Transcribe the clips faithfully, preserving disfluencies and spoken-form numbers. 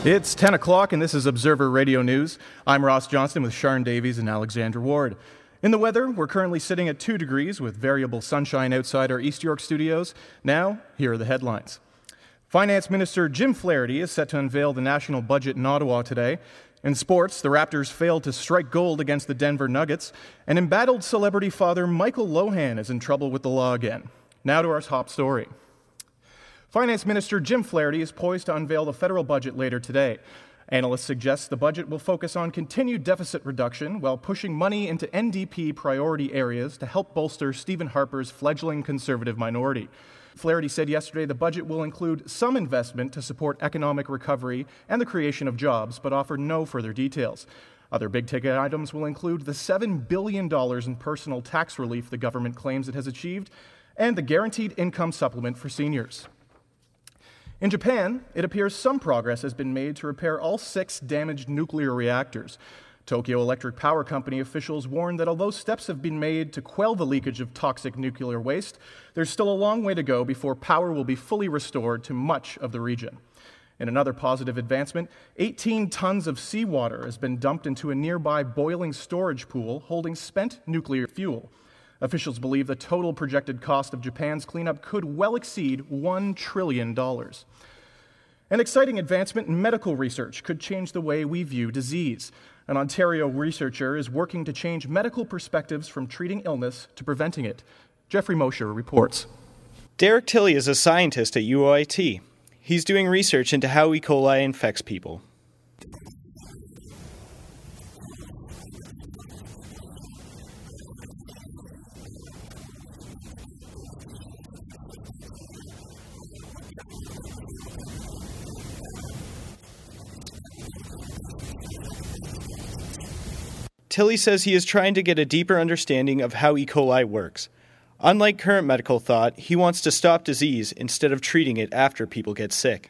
It's ten o'clock and this is Observer Radio News. I'm Ross Johnston with Sharon Davies and Alexandra Ward. In the weather, we're currently sitting at two degrees with variable sunshine outside our East York studios. Now, here are the headlines. Finance Minister Jim Flaherty is set to unveil the national budget in Ottawa today. In sports, the Raptors failed to strike gold against the Denver Nuggets, and embattled celebrity father Michael Lohan is in trouble with the law again. Now to our top story. Finance Minister Jim Flaherty is poised to unveil the federal budget later today. Analysts suggest the budget will focus on continued deficit reduction while pushing money into N D P priority areas to help bolster Stephen Harper's fledgling Conservative minority. Flaherty said yesterday the budget will include some investment to support economic recovery and the creation of jobs, but offered no further details. Other big-ticket items will include the seven billion dollars in personal tax relief the government claims it has achieved, and the guaranteed income supplement for seniors. In Japan, it appears some progress has been made to repair all six damaged nuclear reactors. Tokyo Electric Power Company officials warned that although steps have been made to quell the leakage of toxic nuclear waste, there's still a long way to go before power will be fully restored to much of the region. In another positive advancement, eighteen tons of seawater has been dumped into a nearby boiling storage pool holding spent nuclear fuel. Officials believe the total projected cost of Japan's cleanup could well exceed one trillion dollars. An exciting advancement in medical research could change the way we view disease. An Ontario researcher is working to change medical perspectives from treating illness to preventing it. Jeffrey Mosher reports. Derek Tilley is a scientist at U O I T. He's doing research into how E. coli infects people. Tilley says he is trying to get a deeper understanding of how E. coli works. Unlike current medical thought, he wants to stop disease instead of treating it after people get sick.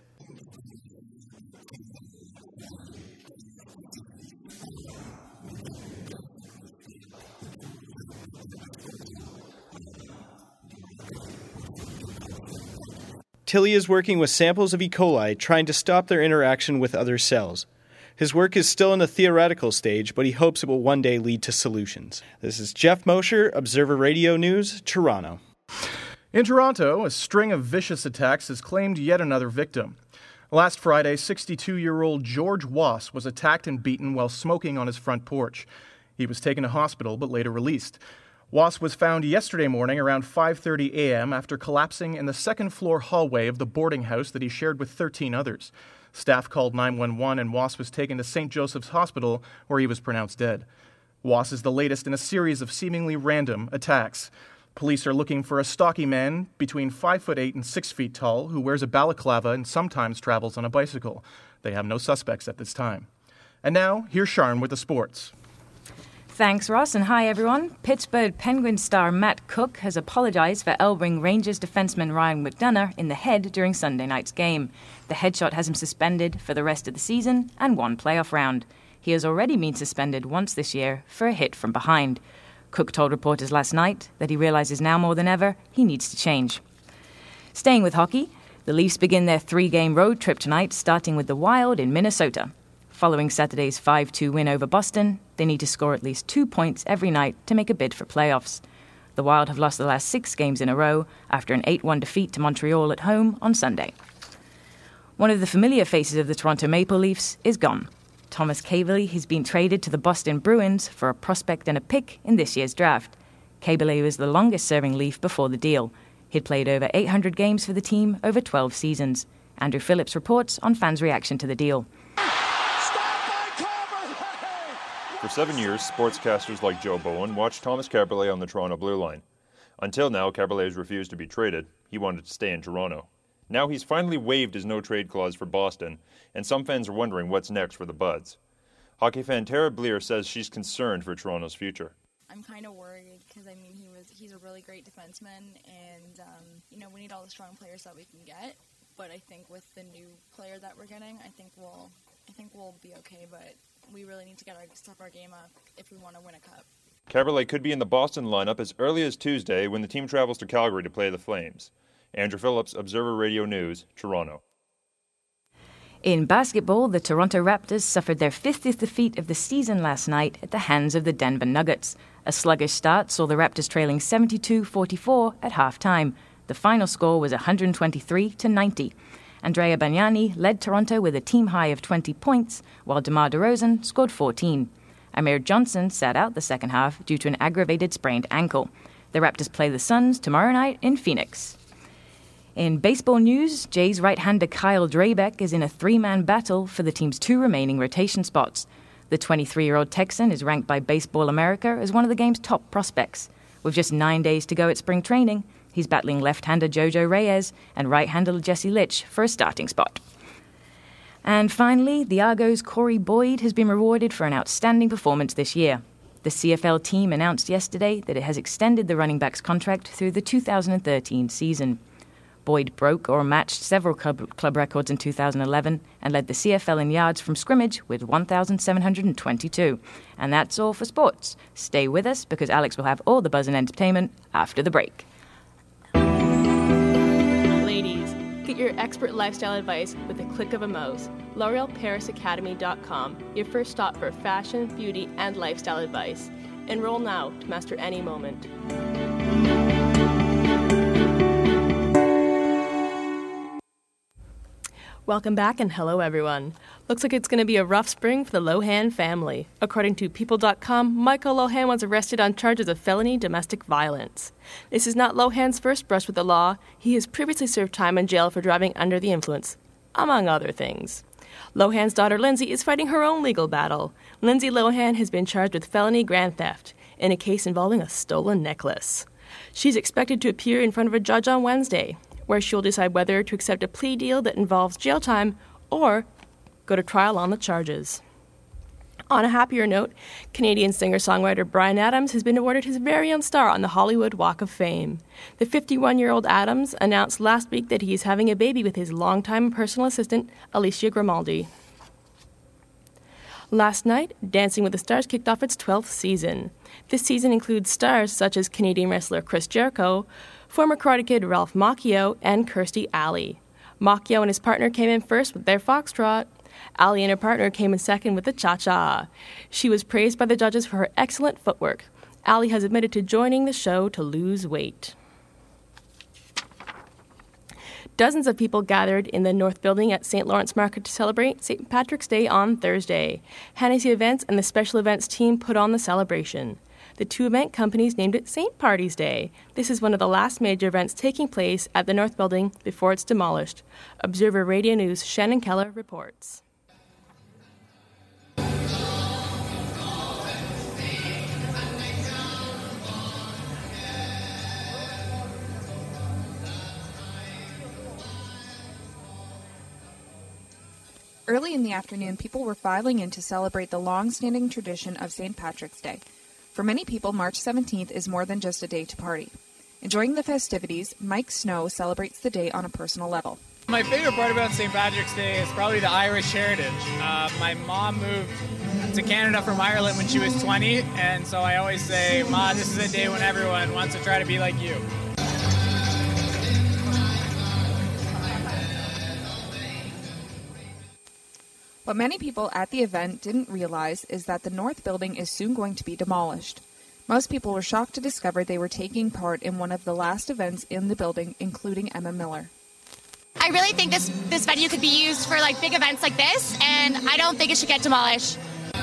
Tilley is working with samples of E. coli, trying to stop their interaction with other cells. His work is still in the theoretical stage, but he hopes it will one day lead to solutions. This is Jeff Mosher, Observer Radio News, Toronto. In Toronto, a string of vicious attacks has claimed yet another victim. Last Friday, sixty-two-year-old George Wass was attacked and beaten while smoking on his front porch. He was taken to hospital but later released. Wass was found yesterday morning around five thirty a.m. after collapsing in the second-floor hallway of the boarding house that he shared with thirteen others. Staff called nine one one and Wass was taken to Saint Joseph's Hospital, where he was pronounced dead. Wass is the latest in a series of seemingly random attacks. Police are looking for a stocky man between five foot eight and six feet tall who wears a balaclava and sometimes travels on a bicycle. They have no suspects at this time. And now, here's Sharon with the sports. Thanks, Ross, and hi, everyone. Pittsburgh Penguins star Matt Cook has apologised for elbowing Rangers defenseman Ryan McDonough in the head during Sunday night's game. The headshot has him suspended for the rest of the season and one playoff round. He has already been suspended once this year for a hit from behind. Cook told reporters last night that he realises now more than ever he needs to change. Staying with hockey, the Leafs begin their three-game road trip tonight, starting with the Wild in Minnesota. Following Saturday's five two win over Boston, they need to score at least two points every night to make a bid for playoffs. The Wild have lost the last six games in a row after an eight one defeat to Montreal at home on Sunday. One of the familiar faces of the Toronto Maple Leafs is gone. Thomas Kaberle has been traded to the Boston Bruins for a prospect and a pick in this year's draft. Kaberle was the longest-serving Leaf before the deal. He'd played over eight hundred games for the team over twelve seasons. Andrew Phillips reports on fans' reaction to the deal. For seven years, sportscasters like Joe Bowen watched Thomas Kaberle on the Toronto Blue Line. Until now, Kaberle has refused to be traded. He wanted to stay in Toronto. Now he's finally waived his no-trade clause for Boston, and some fans are wondering what's next for the Buds. Hockey fan Tara Bleer says she's concerned for Toronto's future. I'm kind of worried because, I mean, he was he's a really great defenseman, and, um, you know, we need all the strong players that we can get. But I think with the new player that we're getting, I think we'll, I think we'll be okay, but we really need to get our step our game up if we want to win a cup. Kaberle could be in the Boston lineup as early as Tuesday when the team travels to Calgary to play the Flames. Andrew Phillips, Observer Radio News, Toronto. In basketball, the Toronto Raptors suffered their fiftieth defeat of the season last night at the hands of the Denver Nuggets. A sluggish start saw the Raptors trailing seventy-two forty-four at halftime. The final score was one twenty-three to ninety. Andrea Bargnani led Toronto with a team high of twenty points, while DeMar DeRozan scored fourteen. Amir Johnson sat out the second half due to an aggravated sprained ankle. The Raptors play the Suns tomorrow night in Phoenix. In baseball news, Jays right-hander Kyle Drabek is in a three-man battle for the team's two remaining rotation spots. The twenty-three-year-old Texan is ranked by Baseball America as one of the game's top prospects. With just nine days to go at spring training, he's battling left-hander Jojo Reyes and right-hander Jesse Litch for a starting spot. And finally, the Argos' Corey Boyd has been rewarded for an outstanding performance this year. The C F L team announced yesterday that it has extended the running back's contract through the two thousand thirteen season. Boyd broke or matched several club, club records in two thousand eleven and led the C F L in yards from scrimmage with one thousand seven hundred twenty-two. And that's all for sports. Stay with us because Alex will have all the buzz and entertainment after the break. Ladies, get your expert lifestyle advice with the click of a mouse. L'Oreal Paris Academy dot com, your first stop for fashion, beauty, and lifestyle advice. Enroll now to master any moment. Welcome back and hello everyone. Looks like it's going to be a rough spring for the Lohan family. According to People dot com, Michael Lohan was arrested on charges of felony domestic violence. This is not Lohan's first brush with the law. He has previously served time in jail for driving under the influence, among other things. Lohan's daughter Lindsay is fighting her own legal battle. Lindsay Lohan has been charged with felony grand theft in a case involving a stolen necklace. She's expected to appear in front of a judge on Wednesday, where she'll decide whether to accept a plea deal that involves jail time or go to trial on the charges. On a happier note, Canadian singer-songwriter Bryan Adams has been awarded his very own star on the Hollywood Walk of Fame. The fifty-one-year-old Adams announced last week that he is having a baby with his longtime personal assistant, Alicia Grimaldi. Last night, Dancing with the Stars kicked off its twelfth season. This season includes stars such as Canadian wrestler Chris Jericho, former Karate Kid Ralph Macchio, and Kirstie Alley. Macchio and his partner came in first with their foxtrot. Alley and her partner came in second with the cha-cha. She was praised by the judges for her excellent footwork. Alley has admitted to joining the show to lose weight. Dozens of people gathered in the North Building at Saint Lawrence Market to celebrate Saint Patrick's Day on Thursday. Hennessy Events and the special events team put on the celebration. The two event companies named it Saint Party's Day. This is one of the last major events taking place at the North Building before it's demolished. Observer Radio News' Shannon Keller reports. Early in the afternoon, people were filing in to celebrate the long-standing tradition of Saint Patrick's Day. For many people, March seventeenth is more than just a day to party. Enjoying the festivities, Mike Snow celebrates the day on a personal level. My favorite part about Saint Patrick's Day is probably the Irish heritage. Uh, my mom moved to Canada from Ireland when she was twenty, and so I always say, Ma, this is a day when everyone wants to try to be like you. What many people at the event didn't realize is that the North Building is soon going to be demolished. Most people were shocked to discover they were taking part in one of the last events in the building, including Emma Miller. I really think this, this venue could be used for like big events like this, and I don't think it should get demolished.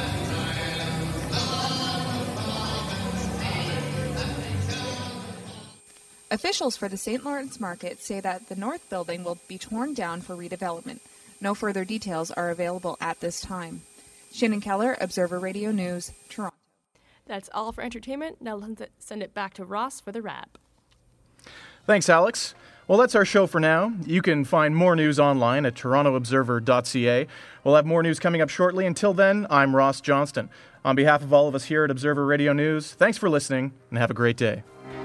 Officials for the Saint Lawrence Market say that the North Building will be torn down for redevelopment. No further details are available at this time. Shannon Keller, Observer Radio News, Toronto. That's all for entertainment. Now let's send it back to Ross for the wrap. Thanks, Alex. Well, that's our show for now. You can find more news online at toronto observer dot c a. We'll have more news coming up shortly. Until then, I'm Ross Johnston. On behalf of all of us here at Observer Radio News, thanks for listening and have a great day.